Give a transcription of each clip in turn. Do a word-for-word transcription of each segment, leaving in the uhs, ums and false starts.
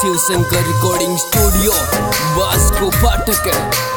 Shivshankar recording studio बास्को पाठक।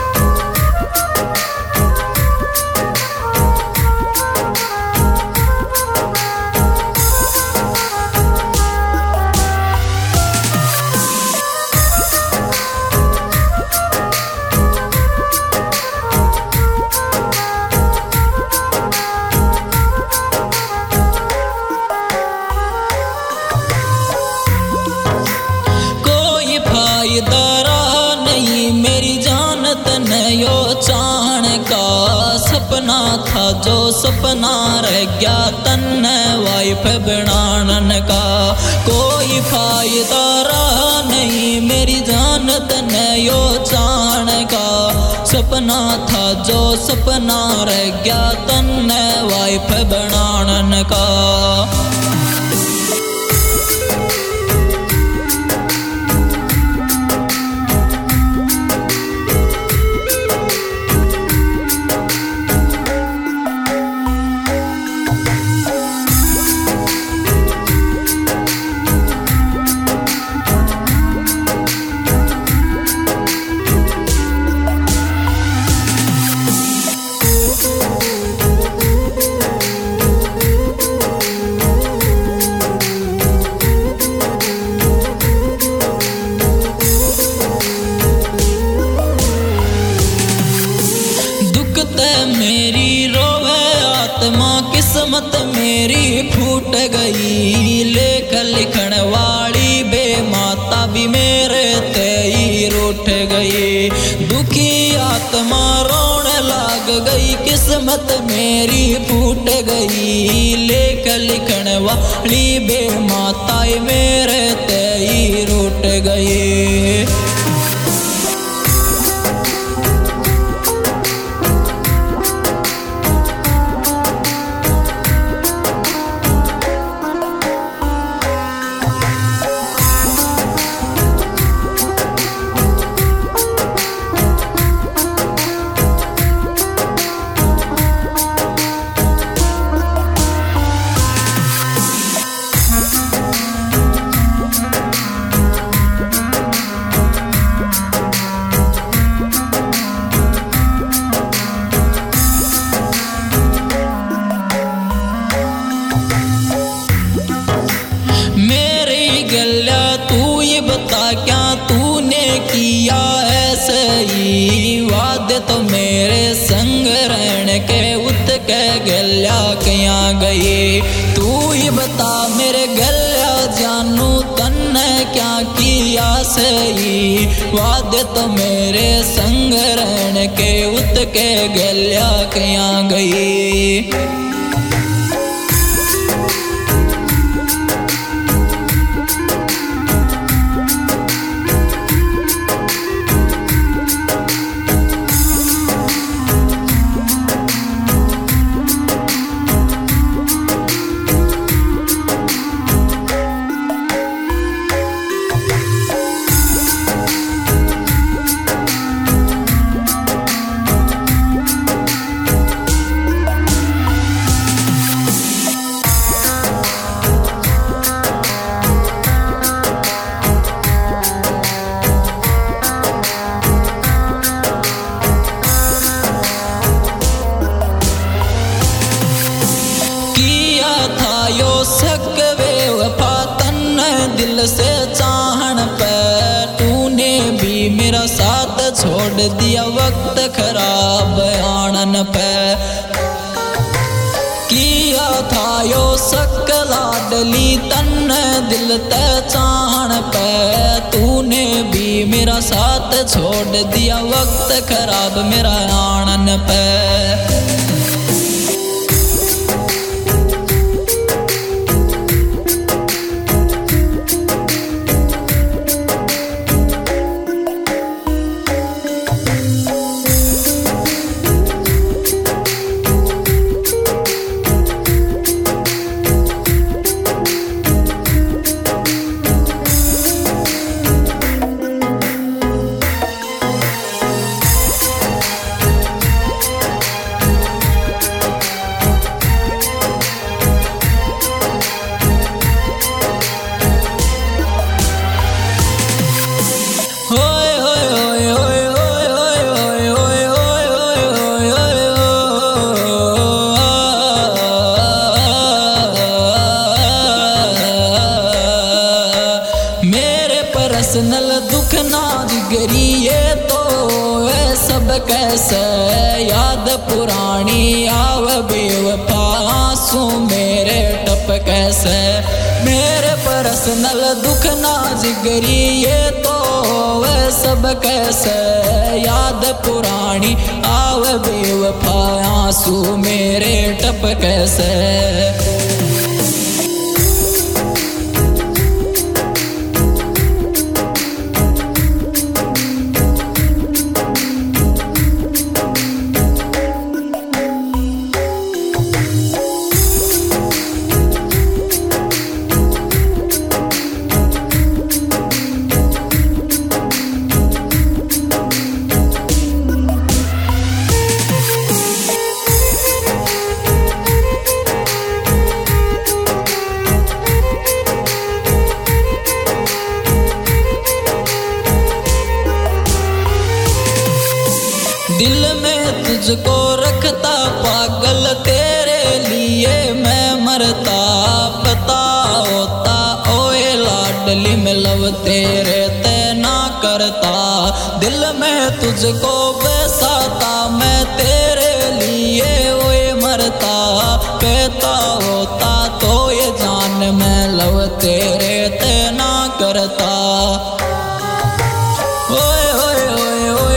सपना था जो सपना रह गया तन वाइफ बनानन का, कोई फायदा रहा नहीं मेरी जान तन यो जान का। सपना था जो सपना रह गया तन वाइफ बनानन का। मेरी रोवे आत्मा किस्मत मेरी फूट गई, लेख लिखण वाली बेमाता भी मेरे ते ही रूठ गई। दुखी आत्मा रोण लाग गई किस्मत मेरी फूट गई, लेख लिखण वाली बेमाता मेरे ते ही रूठ गई। क्या तूने किया है सही, वादे तो मेरे संग रहने के उत के गल्या क्या गई। तू ही बता मेरे गल्या जानू तन्ने क्या किया सही, वादे तो मेरे संग रहने के उत के गल्या क्या गई। दिल से चाहन पे तूने भी मेरा साथ छोड़ दिया वक्त खराब आनन पे। किया था यो शक लाडली तन दिल ते चाहन पे, तूने भी मेरा साथ छोड़ दिया वक्त खराब मेरा आनन पे। कैसे याद पुरानी आव बेवफा आंसू मेरे टप कैसे मेरे पर्सनल दुख ना जिगरी ये तो वे सब कैसे याद पुरानी आव बेवफा आंसू मेरे टप कैसे। दिल में तुझको रखता पागल तेरे लिए मैं मरता पता होता ओए लाडली में लव तेरे ते ना करता। दिल में तुझको बसाता मैं तेरे लिए ओए मरता कहता होता तो ये जान मैं लव तेरे ते ना करता। ओए ओए ओए ओए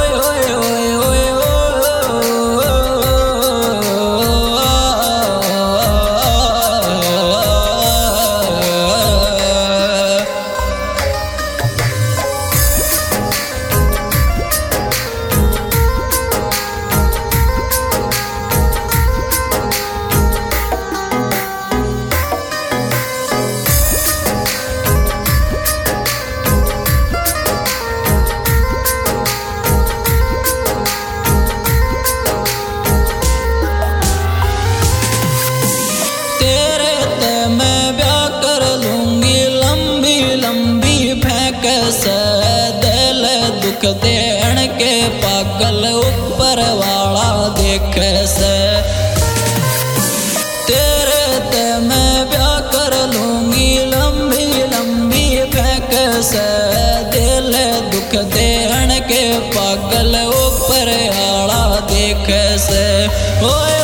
दिल दुख देण के पागल ऊपर वाला देख से तेरे ते मैं ब्याह कर लूंगी लंबी लंबी फेंक से दिल दुख देण के पागल ऊपर वाला देख से। ओए